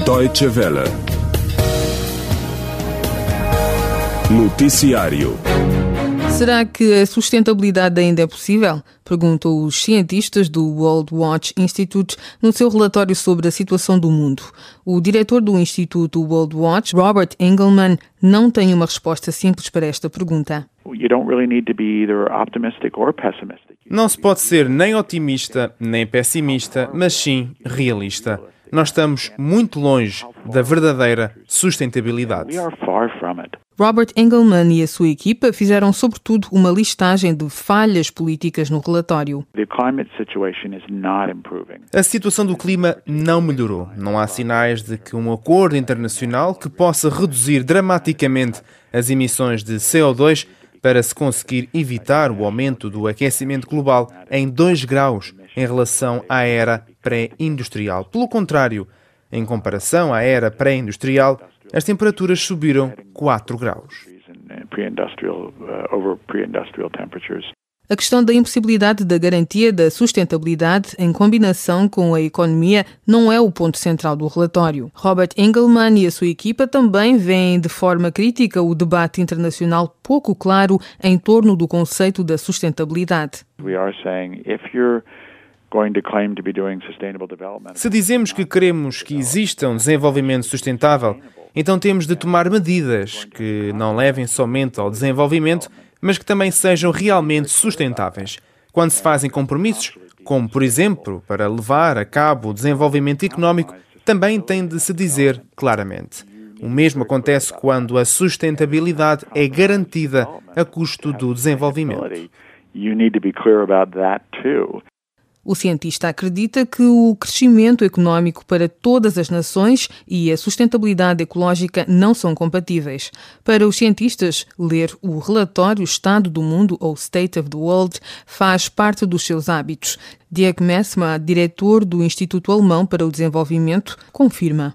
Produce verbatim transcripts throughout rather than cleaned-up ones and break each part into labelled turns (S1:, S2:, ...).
S1: Deutsche Welle. Noticiário.
S2: Será que a sustentabilidade ainda é possível? Perguntam os cientistas do World Watch Institute no seu relatório sobre a situação do mundo. O diretor do Instituto World Watch, Robert Engelman, não tem uma resposta simples para esta pergunta.
S3: Não se pode ser nem otimista nem pessimista, mas sim realista. Nós estamos muito longe da verdadeira sustentabilidade.
S2: Robert Engelman e a sua equipa fizeram, sobretudo, uma listagem de falhas políticas no relatório.
S3: A situação do clima não melhorou. Não há sinais de que um acordo internacional que possa reduzir dramaticamente as emissões de C O dois para se conseguir evitar o aumento do aquecimento global em dois graus em relação à era pré-industrial. Pelo contrário, em comparação à era pré-industrial, as temperaturas subiram quatro graus.
S2: A questão da impossibilidade da garantia da sustentabilidade em combinação com a economia não é o ponto central do relatório. Robert Engelman e a sua equipa também veem de forma crítica o debate internacional pouco claro em torno do conceito da sustentabilidade.
S3: Se dizemos que queremos que exista um desenvolvimento sustentável, então temos de tomar medidas que não levem somente ao desenvolvimento, mas que também sejam realmente sustentáveis. Quando se fazem compromissos, como por exemplo para levar a cabo o desenvolvimento económico, também tem de se dizer claramente. O mesmo acontece quando a sustentabilidade é garantida a custo do desenvolvimento.
S2: O cientista acredita que o crescimento económico para todas as nações e a sustentabilidade ecológica não são compatíveis. Para os cientistas, ler o relatório Estado do Mundo, ou State of the World, faz parte dos seus hábitos. Dirk Messmer, diretor do Instituto Alemão para o Desenvolvimento, confirma.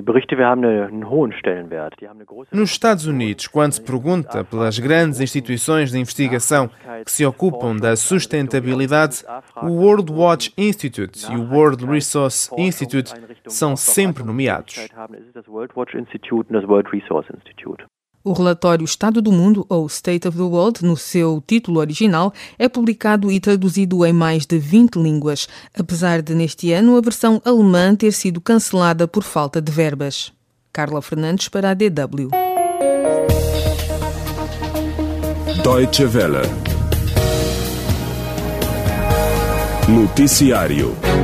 S3: Nos Estados Unidos, quando se pergunta pelas grandes instituições de investigação que se ocupam da sustentabilidade, o World Watch Institute e o World Resource Institute são sempre nomeados.
S2: O relatório Estado do Mundo, ou State of the World, no seu título original, é publicado e traduzido em mais de vinte línguas, apesar de neste ano a versão alemã ter sido cancelada por falta de verbas. Carla Fernandes para a D W.
S1: Deutsche Welle. Noticiário.